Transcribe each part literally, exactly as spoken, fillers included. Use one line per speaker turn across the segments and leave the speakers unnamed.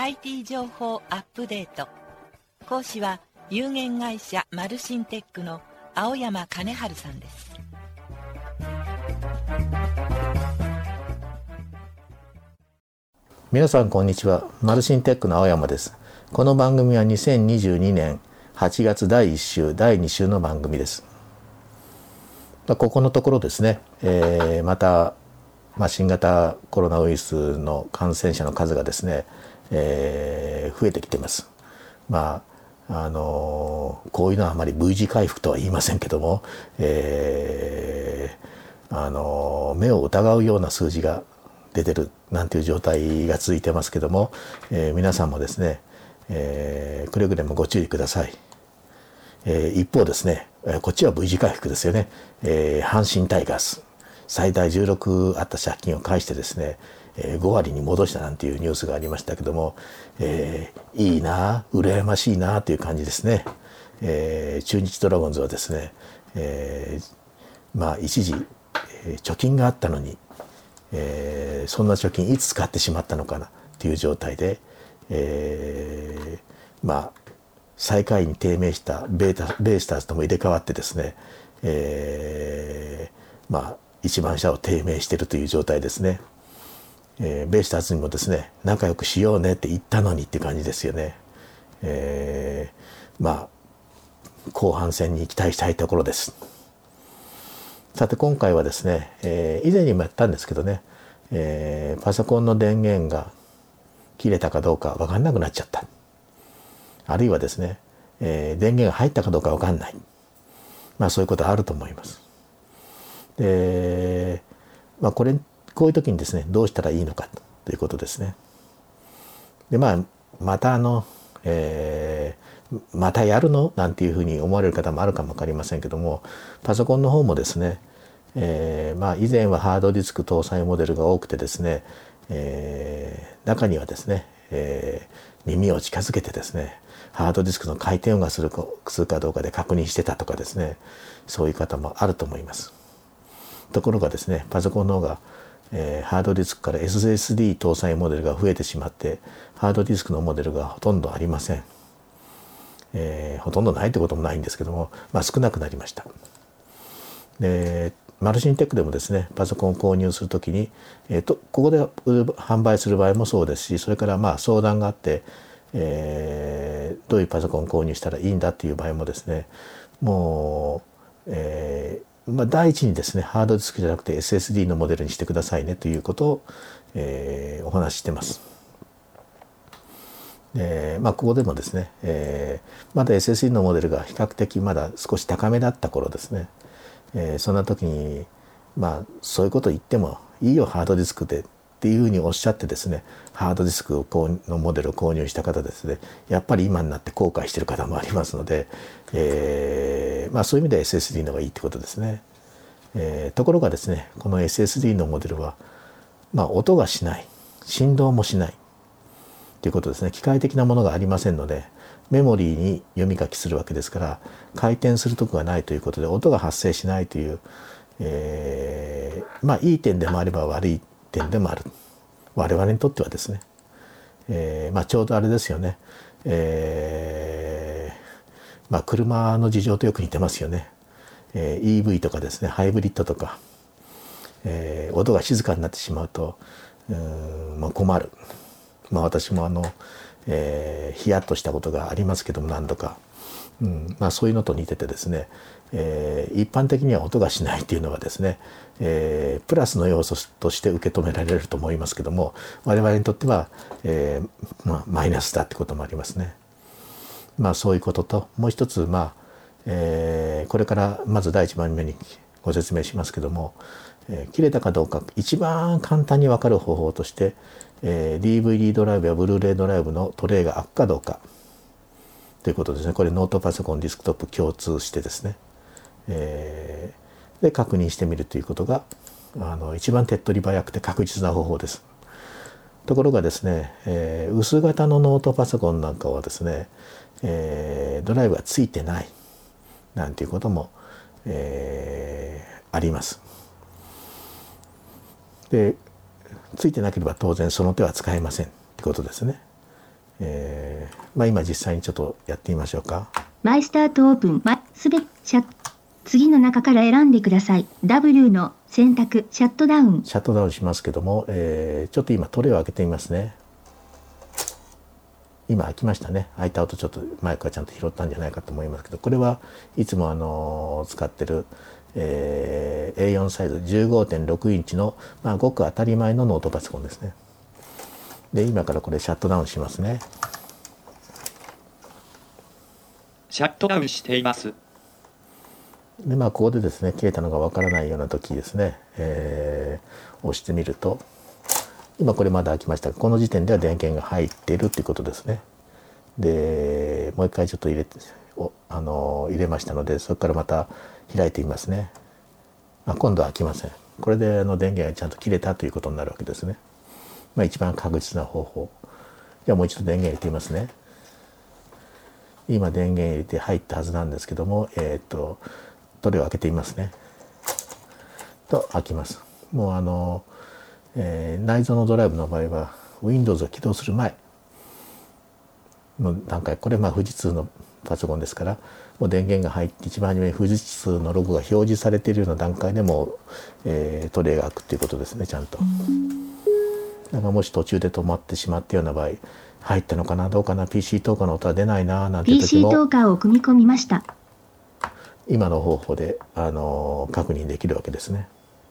アイティー 情報アップデート。講師は有限会社マルシンテックの青山金春さんです。
皆さんこんにちは。マルシンテックの青山です。この番組はにせんにじゅうにねんはちがつだいいっ週だいに週の番組です。ここのところですね、えー、また、まあ、新型コロナウイルスの感染者の数がですね、えー、増えてきています。まああのー、こういうのはあまり V 字回復とは言いませんけども、えーあのー、目を疑うような数字が出てるなんていう状態が続いてますけども、えー、皆さんもですね、えー、くれぐれもご注意ください。えー、一方ですね、こっちは V 字回復ですよね。えー、阪神タイガース最大じゅうろくあった借金を返してですね、えー、ご割に戻したなんていうニュースがありましたけども、えー、いいな羨ましいなという感じですね。えー、中日ドラゴンズはですね、えー、まあ一時、えー、貯金があったのに、えー、そんな貯金いつ使ってしまったのかなという状態で、えー、まあ最下位に低迷したベータ、ベイスターズとも入れ替わってですね、えー、まあ一番下を低迷しているという状態ですね。えー、ベイスターズにもですね、仲良くしようねって言ったのにっていう感じですよね。えー、まあ後半戦に期待したいところです。さて今回はですね、えー、以前にもやったんですけどね、えー、パソコンの電源が切れたかどうか分かんなくなっちゃった。あるいはですね、えー、電源が入ったかどうか分かんない。まあそういうことあると思います。で、まあこれ、こういう時にですね、どうしたらいいのかということですね。で、まあ、またあの、えー、またやるのなんていうふうに思われる方もあるかもわかりませんけども、パソコンの方もですね、えー、まあ以前はハードディスク搭載モデルが多くてですね、えー、中にはですね、えー、耳を近づけてですね、ハードディスクの回転音がするか、するかどうかで確認してたとかですね、そういう方もあると思います。ところがですね、パソコンの方が、えー、ハードディスクから エスエスディー 搭載モデルが増えてしまって、ハードディスクのモデルがほとんどありません。えー、ほとんどないってこともないんですけども、まあ少なくなりました。で、マルシンテックでもですね、パソコンを購入するときに、えーと、ここで販売する場合もそうですし、それからまあ相談があって、えー、どういうパソコンを購入したらいいんだっていう場合もですね、もう、えーまあ、第一にですね、ハードディスクじゃなくて エスエスディー のモデルにしてくださいねということを、えー、お話ししてます。えーまあ、ここでもですね、えー、まだ エスエスディー のモデルが比較的まだ少し高めだった頃ですね、えー、そんな時に、まあ、そういうこと言ってもいいよ、ハードディスクでっていうふうにおっしゃってですね、ハードディスクのモデルを購入した方ですね、やっぱり今になって後悔している方もありますので、えーまあ、そういう意味では エスエスディー の方がいいってことですね。えー、ところがですね、この エスエスディー のモデルは、まあ、音がしない、振動もしないということですね。機械的なものがありませんので、メモリーに読み書きするわけですから、回転するとこがないということで音が発生しないという、えー、まあいい点でもあれば悪い点でもある。我々にとってはですね、えー、まあちょうどあれですよね、えー、まあ車の事情とよく似てますよね。えー、イーブイ とかですね、ハイブリッドとか、えー、音が静かになってしまうと、うーん、まあ、困る。まあ私もあの、えー、ヒヤッとしたことがありますけども何度か、うんまあ、そういうのと似ててですね、えー、一般的には音がしないというのはですね、えー、プラスの要素として受け止められると思いますけども、我々にとっては、えーまあ、マイナスだってこともありますね。まあそういうことと、もう一つ、まあえー、これからまず第一番目にご説明しますけども、えー、切れたかどうか一番簡単に分かる方法として、えー、ディーブイディー ドライブやブルーレイドライブのトレイが開くかどうかということですね。これノートパソコンディスクトップ共通してですね、えー、で確認してみるということがあの一番手っ取り早くて確実な方法です。ところがですね、えー、薄型のノートパソコンなんかはですね、えー、ドライブがついてないなんていうことも、えー、あります。で、ついてなければ当然その手は使えませんってことですね。 えーまあ、今実際にちょっとやってみましょうか。
マイスタートオープン、マイすべシャッ次の中から選んでください。ダブリュー の選択、シャットダウン。
シャットダウンしますけども、えーちょっと今トレイを開けてみますね。今開きましたね。開いた音ちょっとマイクがちゃんと拾ったんじゃないかと思いますけど、これはいつもあの使ってる、えーエーよん サイズ じゅうごてんろく インチの、まあ、ごく当たり前のノートパソコンですね。で今からこれシャットダウンしますね。
シャットダウンしています。
でまあここでですね消えたのがわからないような時ですね、えー押してみると今これまだ開きましたが、この時点では電源が入っているということですね。でもう一回ちょっと入れておあの入れましたので、それからまた開いてみますね。あ今度は開きません。これであの電源がちゃんと切れたということになるわけですね。まあ一番確実な方法。じゃあもう一度電源入れてみますね。今電源入れて入ったはずなんですけども、えっとトレイを開けてみますね。と開きます。もうあの、えー内蔵のドライブの場合は Windows が起動する前の段階、これまあ富士通のパソコンですから、もう電源が入って一番初めに富士通のロゴが表示されているような段階でもう、えートレイが開くっていうことですね、ちゃんと。だからもし途中で止まってしまったような場合、入ったのかなどうかな ピーシー トーカーの音は出ないななんて時
ピーシー
も
トーカーを組み込みました。
今の方法で、あの確認できるわけですね。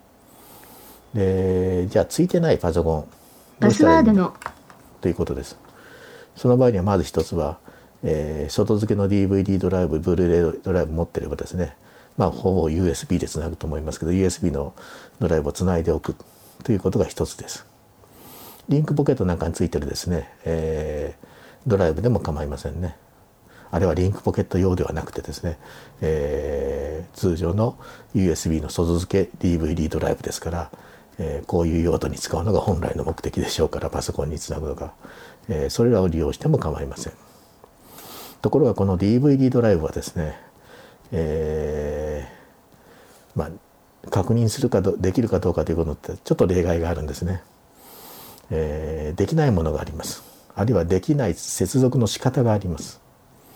でじゃあついてないパソコンど
パス
うしたらいいの
ワードの
ということです。その場合にはまず一つは、えー外付けの ディーブイディー ドライブ、ブルーレイドライブ持ってればですね、まあほぼ ユーエスビー でつなぐと思いますけど、ユーエスビー のドライブをつないでおくということが一つです。リンクポケットなんかについてるですね、えードライブでも構いませんね。あれはリンクポケット用ではなくてですね、えー通常の ユーエスビー の外付け ディーブイディー ドライブですから、えーこういう用途に使うのが本来の目的でしょうから、パソコンにつなぐのが、えーそれらを利用しても構いません。ところがこの ディーブイディー ドライブはですね、えーまあ確認するかどできるかどうかということってちょっと例外があるんですね。えーできないものがあります。あるいはできない接続の仕方があります。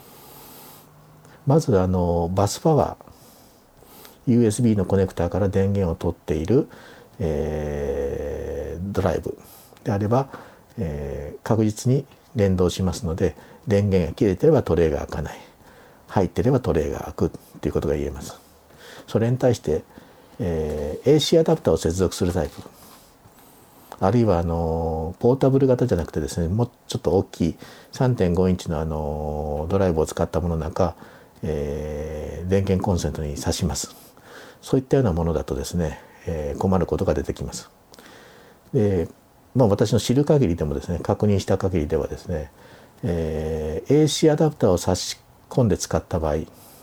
まずあのバスパワー ユーエスビー のコネクターから電源を取っている、えードライブであれば、えー確実に連動しますので、電源が切れてればトレイが開かない、入ってればトレイが開くということが言えます。それに対して、えーエーシー アダプターを接続するタイプ、あるいはあのポータブル型じゃなくてですね、もうちょっと大きい さんてんご インチのあのドライブを使ったものなんか、えー電源コンセントに挿します。そういったようなものだとですね、えー困ることが出てきます。で、まあ、私の知る限りでもですね、確認した限りではですね、えーエーシー アダプターを差し込んで使った場合、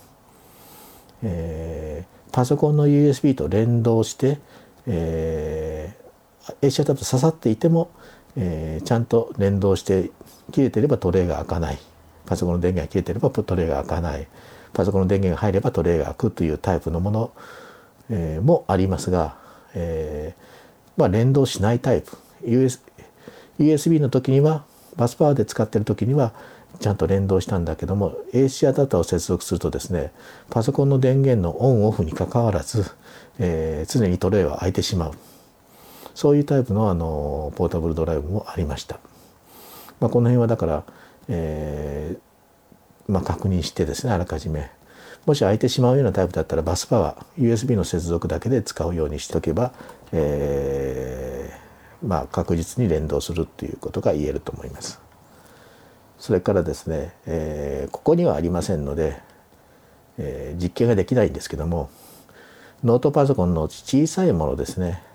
えーパソコンの ユーエスビー と連動して、えーエーシー アダプター刺さっていても、えーちゃんと連動して切れてればトレイが開かない、パソコンの電源が切れてればトレイが開かない、パソコンの電源が入ればトレイが開くというタイプのもの、えーもありますが、えーまあ、連動しないタイプ ユーエスユーエスビー の時にはバスパワーで使っている時にはちゃんと連動したんだけども、 エーシー アダプターを接続するとですね、パソコンの電源のオンオフにかかわらず、えー常にトレイは開いてしまう、そういうタイプの、あのポータブルドライブもありました。まあ、この辺はだから、えーまあ、確認してですね、あらかじめもし開いてしまうようなタイプだったらバスパワー ユーエスビー の接続だけで使うようにしておけば、えーまあ、確実に連動するということが言えると思います。それからですね、えーここにはありませんので、えー実験ができないんですけども、ノートパソコンの小さいものですね、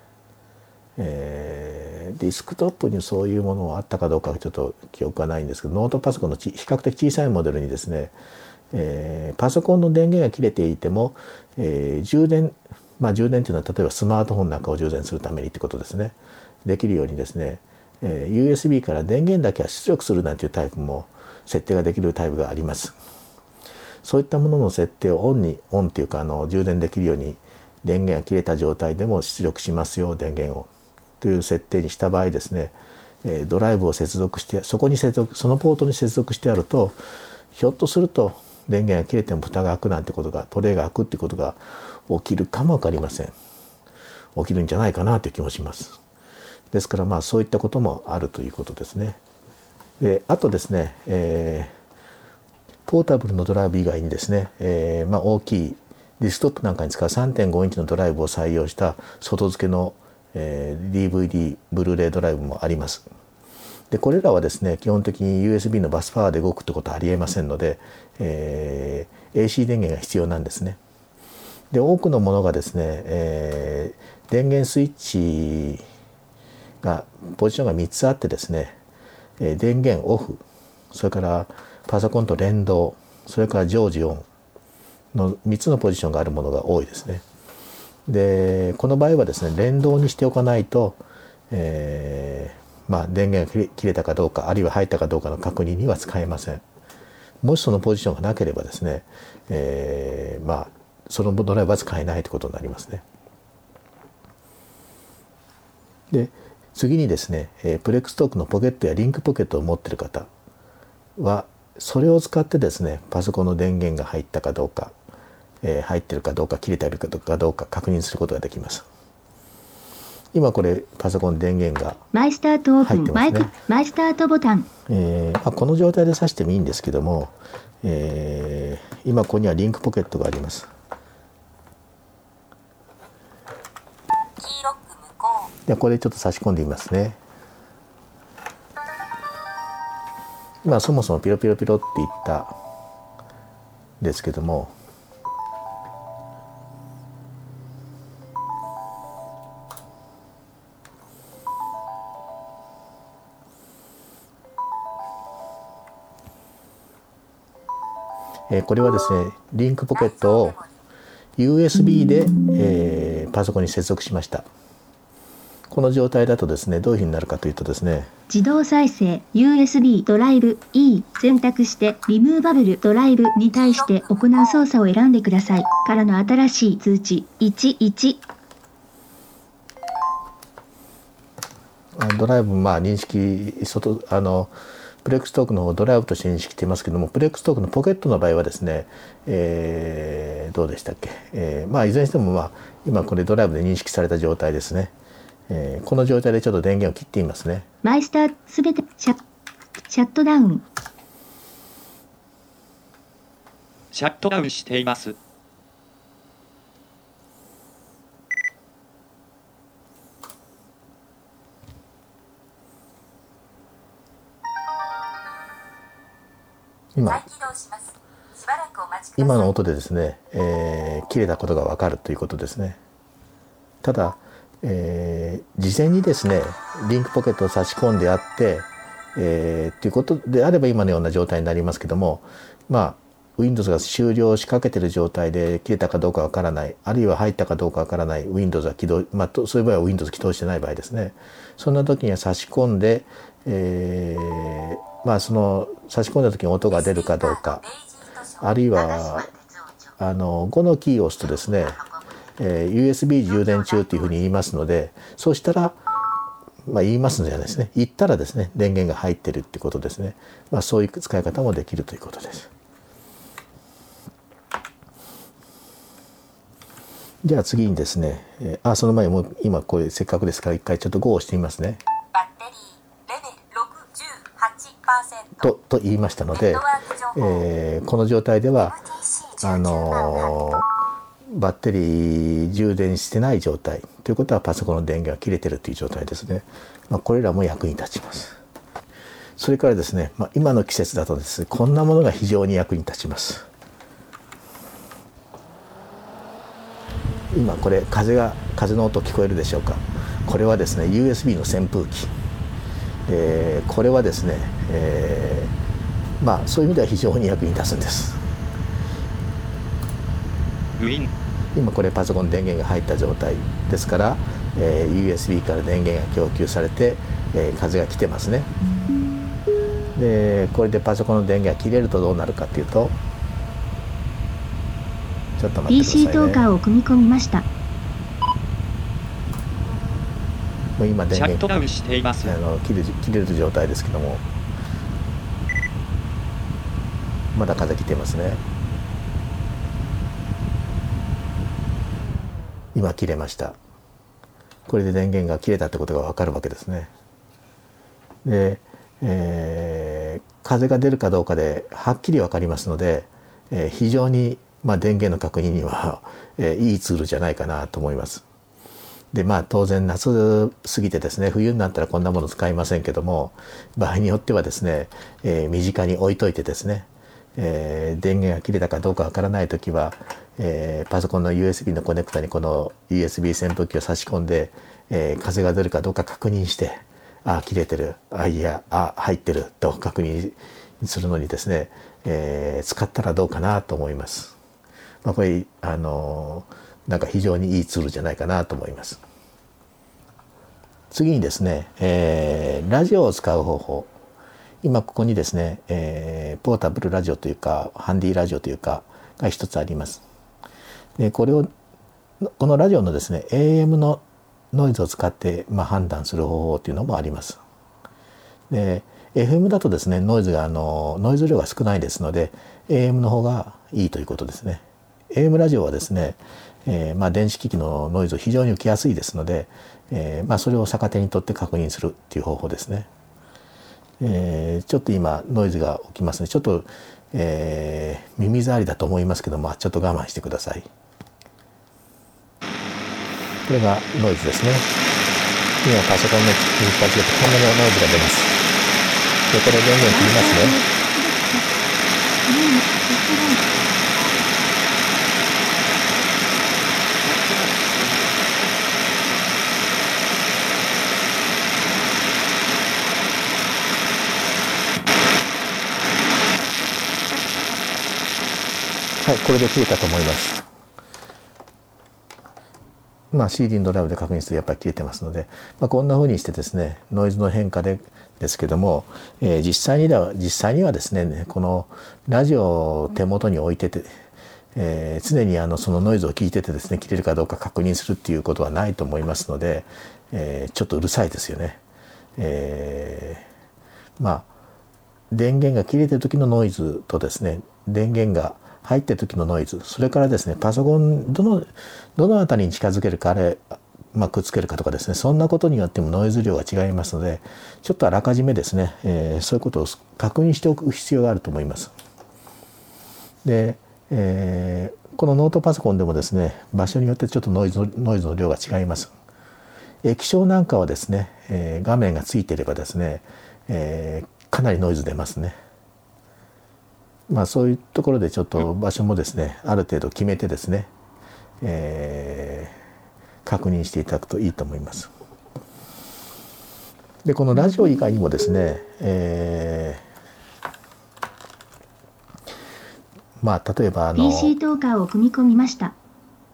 えーディスクトップにそういうものがあったかどうかはちょっと記憶がないんですけど、ノートパソコンのち比較的小さいモデルにですね、えーパソコンの電源が切れていても、えー充電まあ充電というのは例えばスマートフォンなんかを充電するためにってことですね、できるようにですね、えーユーエスビー から電源だけは出力するなんていうタイプも設定ができるタイプがあります。そういったものの設定をオンにオンっていうかあの充電できるように、電源が切れた状態でも出力しますよ電源をという設定にした場合ですね、 えー、ドライブを接続してそこに接続そのポートに接続してあると、ひょっとすると電源が切れても蓋が開くなんてことが、トレイが開くってことが起きるかも分かりません。起きるんじゃないかなという気もします。ですからまあそういったこともあるということですね。であとですね、えー、ポータブルのドライブ以外にですね、えー、まあ大きいディスクトップなんかに使う さんてんごインチのドライブを採用した外付けの、えー、ディーブイディー、ブルーレイドライブもあります。でこれらはですね基本的に ユーエスビー のバスパワーで動くってことはありえませんので、えー、エーシー 電源が必要なんですね。で多くのものがですね、えー、電源スイッチがポジションがみっつあってですね、えー、電源オフ、それからパソコンと連動、それから常時オンのみっつのポジションがあるものが多いですね。でこの場合はですね連動にしておかないと、えーまあ、電源が切れたかどうかあるいは入ったかどうかの確認には使えません。もしそのポジションがなければですね、えー、まあそのドライブは使えないということになりますね。で次にですねプレックストークのポケットやリンクポケットを持っている方はそれを使ってですねパソコンの電源が入ったかどうか、えー、入っているかどうか切れているかどうか確認することができます。今これパソコン電源が
マイスタートオープン、
入ってますね。
マイスタートボタン、
えーまあ、この状態で挿してもいいんですけども、えー、今ここにはリンクポケットがあります。でこれちょっと差し込んでみますね。今そもそもピロピロピロって言ったんですけども、えー、これはですねリンクポケットを ユーエスビー で、えー、パソコンに接続しました。この状態だとですねどういうふうになるかというとですね、
自動再生 ユーエスビー ドライブ E 選択してリムーバブルドライブに対して行う操作を選んでくださいからの新しい通知いちいち。
ドライブまあ認識外あのプレックストークの方ドライブとして認識していますけども、プレックストークのポケットの場合はですね、えー、どうでしたっけ、えー、まあいずれにしてもまあ今これドライブで認識された状態ですね。えー、この状態でちょっと電源を切ってみますね。
マイスターすべてシャシャットダウン。
シャットダウンしています。
今今の音でですね、えー、切れたことが分かるということですね。ただ、えー、事前にですねリンクポケットを差し込んであって、えー、ということであれば今のような状態になりますけども、まあ Windows が終了しかけている状態で切れたかどうかわからない、あるいは入ったかどうかわからない Windows が起動、まあ、そういう場合は Windows 起動してない場合ですね。そんな時には差し込んで、えー、まあその差し込んだ時に音が出るかどうか、あるいはあのごのキーを押すとですね、えー、ユーエスビー 充電中というふうに言いますので、そうしたら、まあ、言いますのじゃないですね。言ったらですね、電源が入っているっていうことですね。まあ、そういう使い方もできるということです。じゃあ次にですね、えー、あ、その前にもう今これせっかくですから一回ちょっとごを押してみますね。
バッテリーレベルろくじゅうはちパーセント
と、と言いましたので、えー、この状態では、あのー、バッテリー充電してない状態ということはパソコンの電源が切れてるという状態ですね。まあ、これらも役に立ちます。それからですね、まあ、今の季節だとですね、こんなものが非常に役に立ちます。今これ風が風の音聞こえるでしょうか。これはですね ユーエスビー の扇風機、えー、これはですね、えー、まあそういう意味では非常に役に立つんです。今これパソコン電源が入った状態ですから、えー、ユーエスビー から電源が供給されて、えー、風が来てますね。でこれでパソコンの電源が切れるとどうなるかというと、ちょっと待ってくださいね。
ピーシー トーカーを組み込みました。
もう今電
シャッ
源
トダウンしています。
あの切れ切れる状態ですけども、まだ風来てますね。今切れました。これで電源が切れたってことが分かるわけですね。で、えー、風が出るかどうかではっきり分かりますので、えー、非常に、まあ、電源の確認には、えー、いいツールじゃないかなと思います。でまあ当然夏過ぎてですね、冬になったらこんなもの使いませんけども、場合によってはですね、えー、身近に置いといてですね、えー、電源が切れたかどうかわからないときは、えー、パソコンの ユーエスビー のコネクタにこの ユーエスビー 扇風機を差し込んで、えー、風が出るかどうか確認して、あ切れてる、あいやあ入ってると確認するのにですね、えー、使ったらどうかなと思います。まあ、これあのー、なんか非常にいいツールじゃないかなと思います。次にですね、えー、ラジオを使う方法。今ここにですね、えー、ポータブルラジオというかハンディラジオというかが一つあります。でこれをこのラジオのですね エーエム のノイズを使って、まあ、判断する方法というのもあります。で エフエム だとですねノイズがあのノイズ量が少ないですので エーエム の方がいいということですね。エーエム ラジオはですね、えー、まあ電子機器のノイズを非常に受けやすいですので、えー、まあそれを逆手にとって確認するっていう方法ですね。えー、ちょっと今ノイズが起きますね。ちょっと、えー、耳障りだと思いますけど、まあ、ちょっと我慢してください。これがノイズですね。今パソコンの引っ張りでこんなにノイズが出ます。でこれ電源切りますね。はい、これで切れたと思います。まあ シーディー のドライブで確認するとやっぱり切れてますので、まあ、こんな風にしてですね、ノイズの変化でですけども、えー、実際には実際にはですね、このラジオを手元に置いてて、えー、常にあのそのノイズを聞いててですね、切れるかどうか確認するっていうことはないと思いますので、えー、ちょっとうるさいですよね。えー、まあ電源が切れてる時のノイズとですね、電源が入ってる時のノイズ、それからですね、パソコンどのどのあたりに近づけるか、あれ、まあ、くっつけるかとかですね、そんなことによってもノイズ量が違いますので、ちょっとあらかじめですね、えー、そういうことを確認しておく必要があると思います。で、えー、このノートパソコンでもですね、場所によってちょっとノイズのノイズの量が違います。液晶なんかはですね、えー、画面がついていればですね、えー、かなりノイズ出ますね。まあそういうところでちょっと場所もですね、ある程度決めてですね、えー、確認していただくといいと思います。でこのラジオ以外にもですね、えー、まあ例えばあの
ピーシー トーカーを組み込みました。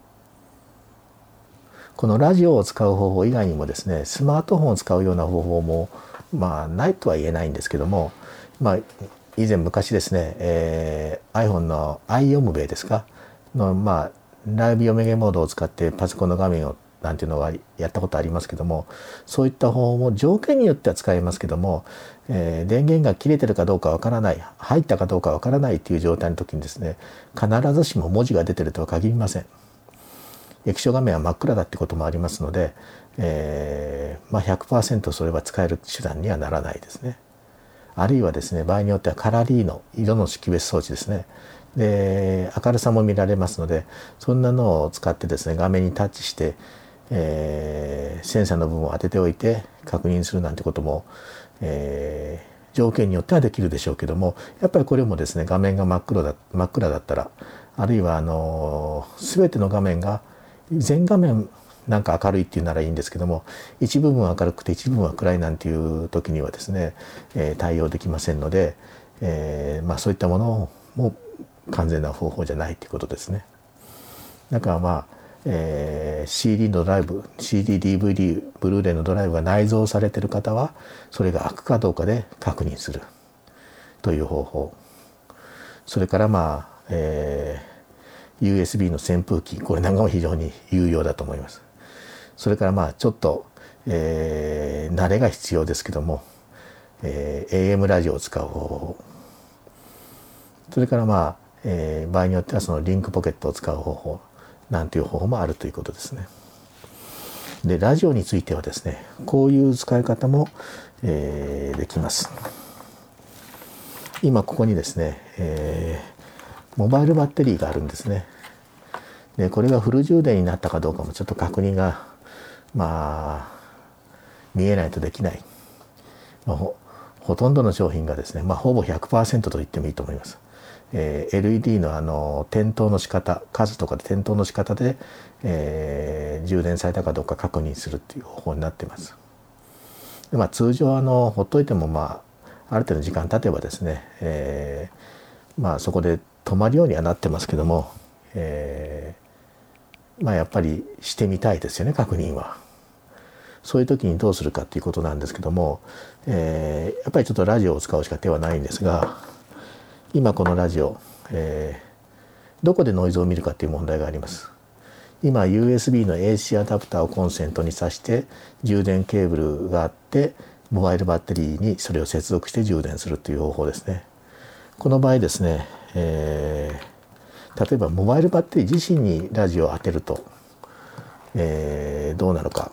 このラジオを使う方法以外にもですね、スマートフォンを使うような方法もまあないとは言えないんですけども、まあ以前昔ですね、えー、iPhone の アイ読むべですかの、まあ、ライブ読み上げモードを使ってパソコンの画面をなんていうのはやったことありますけども、そういった方法も条件によっては使えますけども、えー、電源が切れてるかどうかわからない、入ったかどうかわからないという状態の時にですね、必ずしも文字が出てるとは限りません。液晶画面は真っ暗だってこともありますので、えーまあ、ひゃくパーセント それは使える手段にはならないですね。あるいはですね、場合によってはカラーリーの色の識別装置ですね。で、明るさも見られますので、そんなのを使ってですね、画面にタッチして、えー、センサーの部分を当てておいて確認するなんてことも、えー、条件によってはできるでしょうけども、やっぱりこれもですね、画面が真っ黒だ、真っ暗だったら、あるいはあのー、全ての画面が全画面なんか明るいっていうならいいんですけども、一部分は明るくて一部分は暗いなんていう時にはですね、えー、対応できませんので、えー、まあそういったものも完全な方法じゃないということですね。だからまあ、えー、シーディー のドライブ、シーディー、ディーブイディー、ブルーレイのドライブが内蔵されている方は、それが開くかどうかで確認するという方法。それからまあ、えー、ユーエスビー の扇風機、これなんかも非常に有用だと思います。それからまあちょっと、 えー、慣れが必要ですけども、えー、エーエム ラジオを使う方法、それからまあ、えー、場合によってはそのリンクポケットを使う方法なんていう方法もあるということですね。でラジオについてはですね、こういう使い方も、えー、できます。今ここにですね、えー、モバイルバッテリーがあるんですね。でこれがフル充電になったかどうかもちょっと確認がまあ見えないとできない、まあ、ほ, ほとんどの商品がですね、まあ、ほぼ ひゃくパーセント と言ってもいいと思います。えー、エルイーディー のあの点灯の仕方、数とかで点灯の仕方で、えー、充電されたかどうか確認するっていう方法になっています。で、まあ、通常あのほっといても、まあ、ある程度時間経てばですね、えーまあ、そこで止まるようにはなってますけども、えーまあ、やっぱりしてみたいですよね、確認は。そういう時にどうするかっていうことなんですけども、えー、やっぱりちょっとラジオを使うしか手はないんですが、今このラジオ、えー、どこでノイズを見るかっていう問題があります。今 ユーエスビー の エーシー アダプターをコンセントに挿して充電ケーブルがあって、モバイルバッテリーにそれを接続して充電するという方法ですね。この場合ですね、えー、例えばモバイルバッテリー自身にラジオを当てると、えー、どうなるか。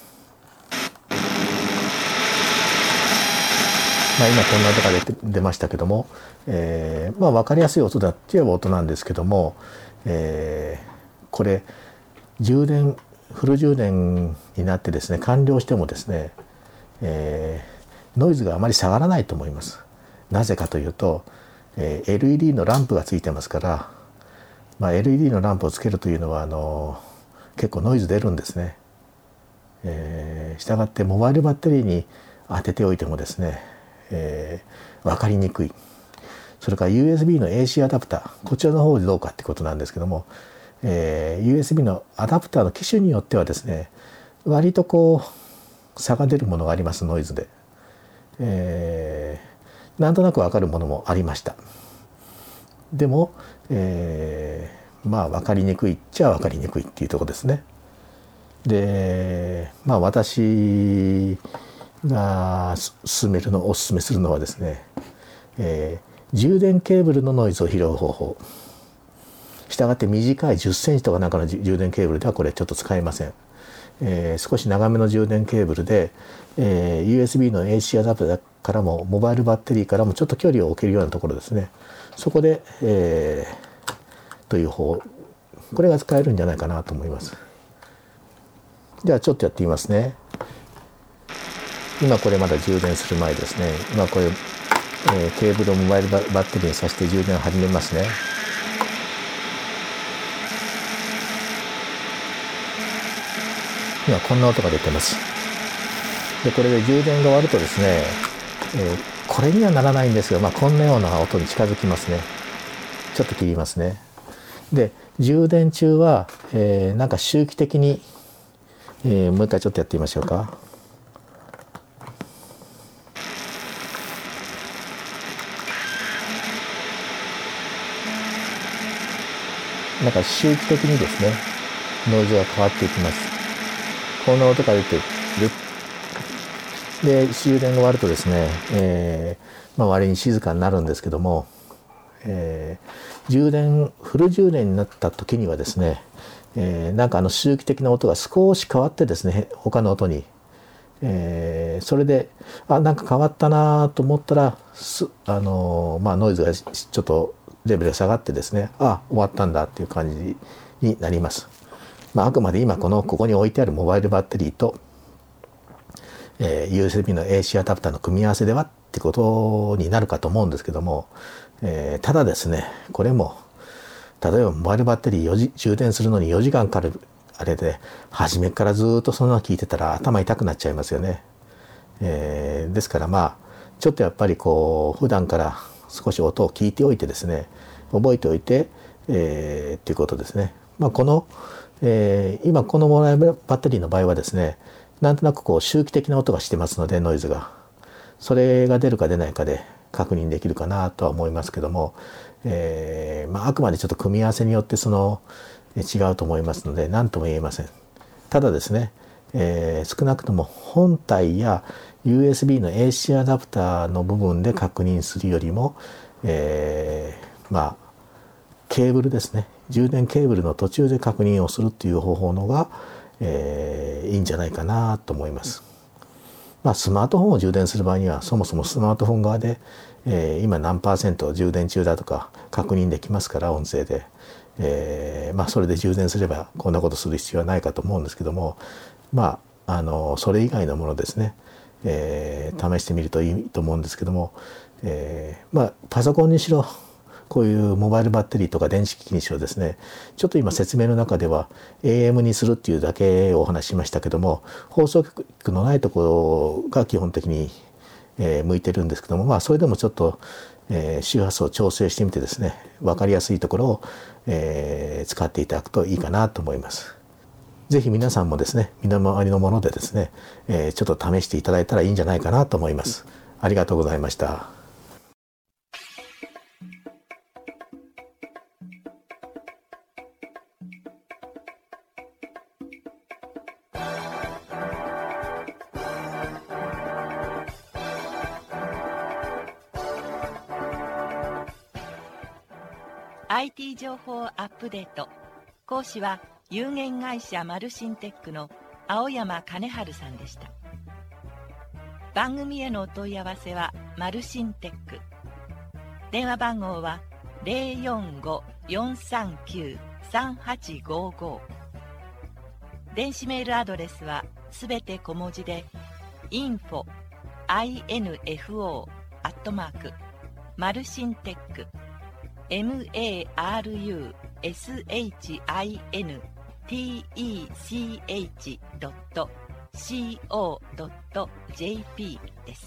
まあ、今こんな音が 出, 出ましたけども、えー、まあ分かりやすい音だって言えば音なんですけども、えー、これ充電フル充電になってですね、完了してもですね、えー、ノイズがあまり下がらないと思います。なぜかというと、えー、エルイーディー のランプがついてますから、まあ、エルイーディー のランプをつけるというのはあの結構ノイズ出るんですね。えー、したがってモバイルバッテリーに当てておいてもですね、えー、分かりにくい。それから ユーエスビー の エーシー アダプター、こちらの方でどうかってことなんですけども、えー、ユーエスビー のアダプターの機種によってはですね、割とこう差が出るものがあります、ノイズで。えー、なんとなく分かるものもありました。でも、えー、まあ分かりにくいっちゃ分かりにくいっていうところですね。で、まあ私が進めるのお勧めするのはですね、えー、充電ケーブルのノイズを拾う方法。したがって短いじゅっセンチとかなんかの充電ケーブルではこれちょっと使えません。えー、少し長めの充電ケーブルで、えー、ユーエスビー の エーシー アダプターからもモバイルバッテリーからもちょっと距離を置けるようなところですね。そこで、えー、という方、これが使えるんじゃないかなと思います。ではちょっとやってみますね。今これまだ充電する前ですね。今これ、えー、ケーブルをモバイルバッテリーに挿して充電を始めますね。今こんな音が出てます。でこれで充電が終わるとですね、えー、これにはならないんですが、まあ、こんなような音に近づきますね。ちょっと切りますね。で充電中は、えー、なんか周期的に、えー、もう一回ちょっとやってみましょうか。なんか周期的にですね、ノイズが変わっていきます。こんな音が出てる。で、充電が終わるとですね、えー、まあ割に静かになるんですけども、えー、充電、フル充電になった時にはですね、えー、なんかあの周期的な音が少し変わってですね、他の音に、えー、それで、あ、なんか変わったなと思ったら、すあのー、まあノイズがちょっとレベルが下がってですね、あ、終わったんだっていう感じになります。まあ、あくまで今このここに置いてあるモバイルバッテリーと、えー、ユーエスビー の エーシー アダプターの組み合わせではってことになるかと思うんですけども、えー、ただですね、これも例えばモバイルバッテリーよじ充電するのによじかんかかるあれで初めからずっとそんなの聞いてたら頭痛くなっちゃいますよね。えー、ですからまあちょっとやっぱりこう普段から少し音を聞いておいてですね、覚えておいて、えー、っていうことですね。まあこのえー、今このモバイルバッテリーの場合はですね、なんとなくこう周期的な音がしてますので、ノイズがそれが出るか出ないかで確認できるかなとは思いますけども、えーまあ、あくまでちょっと組み合わせによってその違うと思いますので何とも言えません。ただですね、 えー、少なくとも本体や ユーエスビー の エーシー アダプターの部分で確認するよりも、えー、まあケーブルですね、充電ケーブルの途中で確認をするっていう方法のが、えー、いいんじゃないかなと思います。まあ、スマートフォンを充電する場合にはそもそもスマートフォン側で、えー、今何パーセント充電中だとか確認できますから、音声で、えーまあ、それで充電すればこんなことする必要はないかと思うんですけども、まあ、あのそれ以外のものですね、えー、試してみるといいと思うんですけども、えーまあ、パソコンにしろこういうモバイルバッテリーとか電子機器にしろですね、ちょっと今説明の中では エーエム にするっていうだけをお話ししましたけども、放送局のないところが基本的に、えー、向いてるんですけども、まあそれでもちょっと、えー、周波数を調整してみてですね、分かりやすいところを、えー、使っていただくといいかなと思います。ぜひ皆さんもですね、身の回りのものでですね、えー、ちょっと試していただいたらいいんじゃないかなと思います。ありがとうございました。
アイティー 情報アップデート。講師は有限会社マルシンテックの青山金春さんでした。番組へのお問い合わせはマルシンテック。電話番号は ゼロよんご よんさんきゅう さんはちごご。電子メールアドレスはすべて小文字で インフォ アイエヌエフオー アットマーク マルシンテック マルシンテック ドット シーオー ドット ジェーピー です。